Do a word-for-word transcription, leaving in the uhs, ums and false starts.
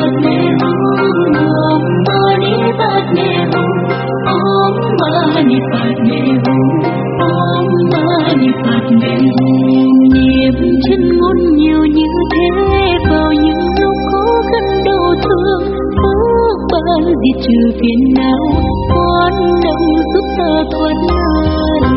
Niềm chân ngôn nhiều như thế vào những lúc khó khăn đau thương, phước ban diệt trừ phiền não, con đồng giúp ta thoát nan.